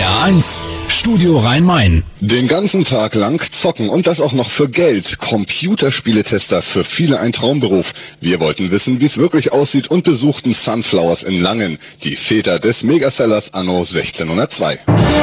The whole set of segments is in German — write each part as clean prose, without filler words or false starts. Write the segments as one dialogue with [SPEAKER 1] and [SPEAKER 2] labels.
[SPEAKER 1] RPR1, Studio Rhein-Main.
[SPEAKER 2] Den ganzen Tag lang zocken und das auch noch für Geld. Computerspieletester, für viele ein Traumberuf. Wir wollten wissen, wie es wirklich aussieht und besuchten Sunflowers in Langen, die Väter des Megasellers anno 1602.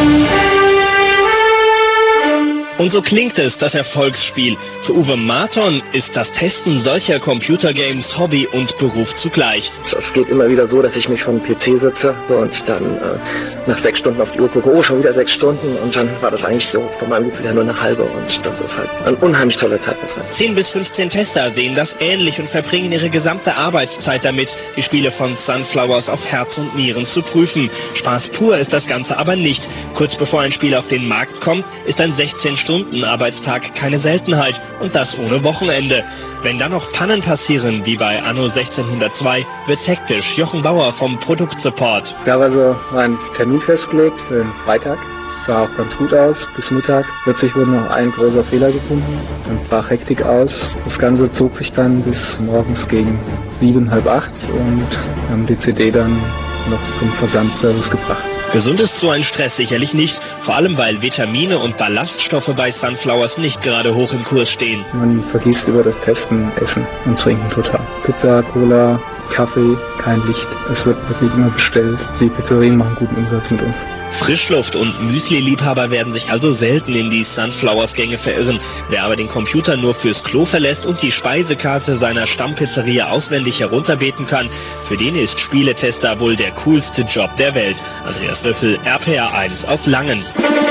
[SPEAKER 3] Und so klingt es, das Erfolgsspiel. Für Uwe Marton ist das Testen solcher Computergames Hobby und Beruf zugleich.
[SPEAKER 4] Es geht immer wieder so, dass ich mich vor dem PC sitze und dann nach 6 Stunden auf die Uhr gucke, oh, schon wieder 6 Stunden, und dann war das eigentlich so von meinem Gefühl her nur eine halbe, und das ist halt eine unheimlich tolle Zeitbefreiung.
[SPEAKER 3] 10 bis 15 Tester sehen das ähnlich und verbringen ihre gesamte Arbeitszeit damit, die Spiele von Sunflowers auf Herz und Nieren zu prüfen. Spaß pur ist das Ganze aber nicht. Kurz bevor ein Spiel auf den Markt kommt, ist ein 16-Stunden-Arbeitstag keine Seltenheit, und das ohne Wochenende. Wenn dann noch Pannen passieren, wie bei anno 1602, wird's hektisch. Jochen Bauer vom Produktsupport.
[SPEAKER 5] Ich habe also meinen Termin festgelegt für den Freitag. Das sah auch ganz gut aus, bis Mittag. Plötzlich wurde noch ein großer Fehler gefunden. Dann brach Hektik aus. Das Ganze zog sich dann bis morgens gegen 7, halb 8 und haben die CD dann noch zum Versandservice gebracht.
[SPEAKER 3] Gesund ist so ein Stress sicherlich nicht, vor allem weil Vitamine und Ballaststoffe bei Sunflowers nicht gerade hoch im Kurs stehen.
[SPEAKER 5] Man vergisst über das Testen Essen und Trinken total. Pizza, Cola, Kaffee, kein Licht. Es wird wirklich immer bestellt. Die Pizzerien machen guten Umsatz mit uns.
[SPEAKER 3] Frischluft- und Müsli-Liebhaber werden sich also selten in die Sunflowers-Gänge verirren. Wer aber den Computer nur fürs Klo verlässt und die Speisekarte seiner Stammpizzeria auswendig herunterbeten kann, für den ist Spieletester wohl der coolste Job der Welt. Andreas Löffel, RPR1 aus Langen.